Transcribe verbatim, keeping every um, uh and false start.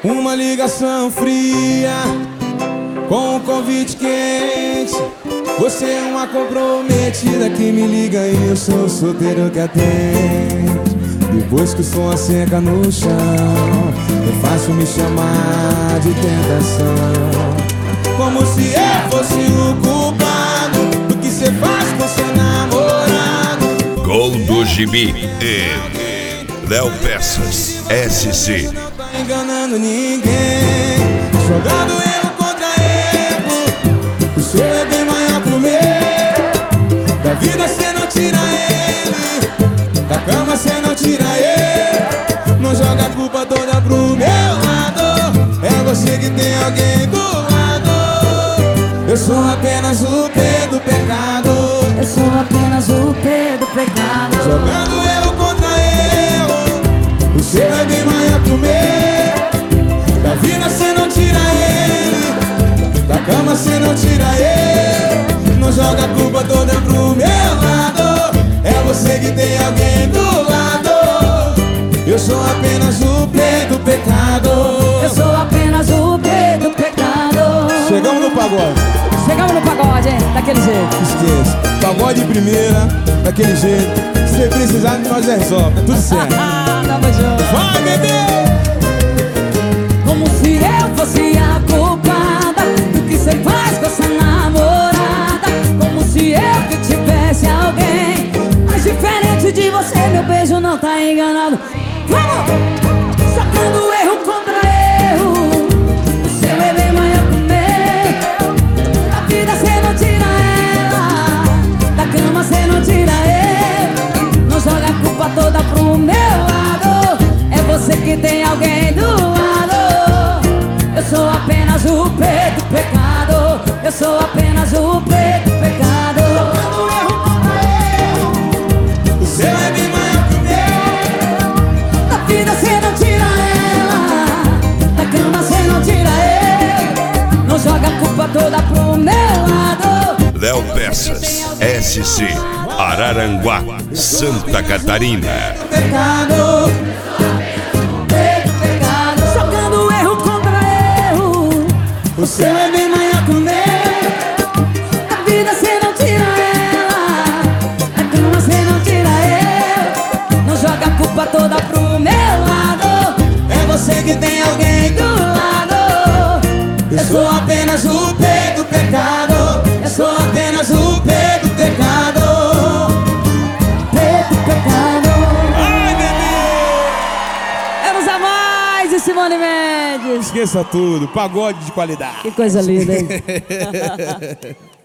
Uma ligação fria com um convite quente. Você é uma comprometida que me liga e eu sou o solteiro que atende. Depois que o som asseca no chão, é fácil me chamar de tentação. Como se eu fosse o culpado do que cê faz com seu namorado. Gol do Gibi e Léo Peças S C. Não tá enganando ninguém, jogando erro contra erro. O seu é bem maior pro meu. Da vida cê não tira ele, da cama cê não tira ele. Não joga a culpa toda pro meu lado. É você que tem alguém do lado. Eu sou apenas o P do pecado. Eu sou apenas o P do pecado. Jogando erro contra erro. O seu é bem maior pro meu. Da vida cê não tira ele, da cama cê não tira ele. Não joga a culpa toda pro meu lado. É você que tem alguém do lado. Eu sou apenas o P do pecado. Eu sou apenas o P do pecado. Chegamos no pagode. Chegamos no pagode, hein? Daquele jeito. Esqueça, pagode de primeira, daquele jeito. Se você precisar, nós resolve, tá tudo certo. Tamo junto. Vai, bebê! Como se eu fosse a culpada do que cê faz com essa namorada. Como se eu que tivesse alguém. Mas diferente de você, meu beijo não tá enganado. Vamos! Sacando erro contra erro. O seu é bem maior que o meu. Da vida cê não tira ela, da cama cê não tira ele. Não joga a culpa toda pro meu lado. É você que tem alguém do lado. Eu sou apenas o P do pecado. Eu sou apenas o P do pecado. Jogando erro contra erro. O seu é bem maior que o meu. Da vida cê não tira ela, da cama cê não tira ele. Não joga a culpa toda pro meu lado. Léo Peças S C, Araranguá, Santa Catarina. Pecado. Pecado. Jogando erro contra erro. O seu é bem maior que o meu. Da vida cê não tira ela, da cama cê não tira ele. Não joga a culpa toda pro meu lado. É você que tem alguém do lado. Eu sou apenas o P do pecado. Eu sou apenas o P do pecado. P do pecado. Ai, bebê! Vamos a mais de Simone Mendes. Esqueça tudo, pagode de qualidade. Que coisa linda, hein?